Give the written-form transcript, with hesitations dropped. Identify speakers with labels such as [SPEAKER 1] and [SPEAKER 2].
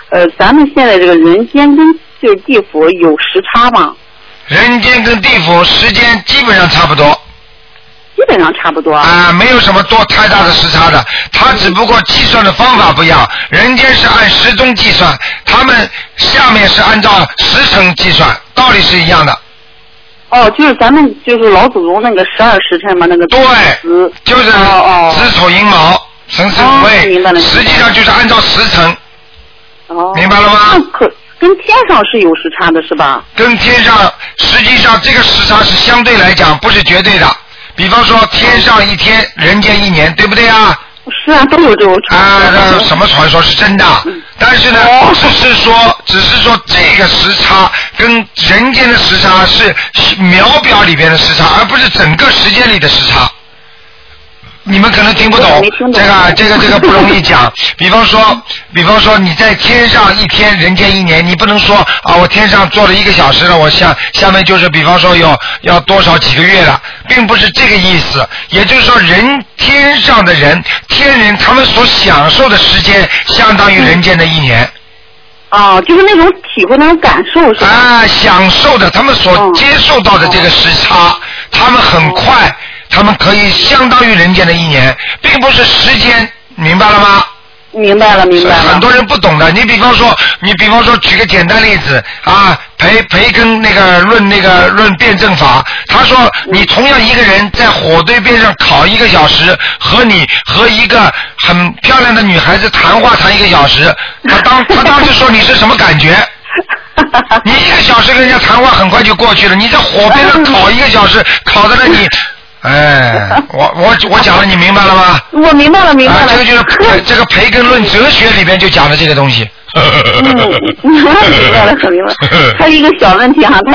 [SPEAKER 1] 咱们现在这个人间跟就是地府有时差吗？
[SPEAKER 2] 人间跟地府时间基本上差不多。
[SPEAKER 1] 基本上差不多
[SPEAKER 2] 啊，没有什么多太大的时差的，它只不过计算的方法不一样。人间是按时钟计算，他们下面是按照时辰计算，道理是一样的。
[SPEAKER 1] 哦，就是咱们就是老祖宗那个12时辰嘛，那个
[SPEAKER 2] 对，就是子丑寅卯辰巳午未，
[SPEAKER 1] 明白了，
[SPEAKER 2] 实际上就是按照时辰。
[SPEAKER 1] 哦，
[SPEAKER 2] 明白了吗？
[SPEAKER 1] 跟天上是有时差的，是吧？
[SPEAKER 2] 跟天上，实际上这个时差是相对来讲不是绝对的。比方说天上一天，人间一年，对不对啊？
[SPEAKER 1] 是啊，都有这种传说。
[SPEAKER 2] 啊，什么传说是真的？但是呢，只是说这个时差跟人间的时差是秒表里边的时差，而不是整个时间里的时差。你们可能听不懂，这个不容易讲。比方说你在天上一天，人间一年，你不能说啊，我天上做了1个小时了，我下面就是比方说要多少几个月了，并不是这个意思。也就是说，天上的人，天人他们所享受的时间，相当于人间的1年。
[SPEAKER 1] 哦，就是那种体会那种感受是吧？
[SPEAKER 2] 啊，享受的，他们所接受到的这个时差，他们很快。他们可以相当于人间的1年，并不是时间，明白了吗？
[SPEAKER 1] 明白了。
[SPEAKER 2] 很多人不懂的，你比方说，举个简单例子啊，培根论辩证法，他说你同样一个人在火堆边上烤1个小时，和你和一个很漂亮的女孩子谈话谈1个小时，他当时说你是什么感觉？你1个小时跟人家谈话很快就过去了，你在火边上烤1个小时，烤在那里。哎，我讲了，你明白了吗？
[SPEAKER 1] 我明白了。
[SPEAKER 2] 这个就是这个培根论哲学里边就讲的这个东西。
[SPEAKER 1] 明白了。还有一个小问题哈，台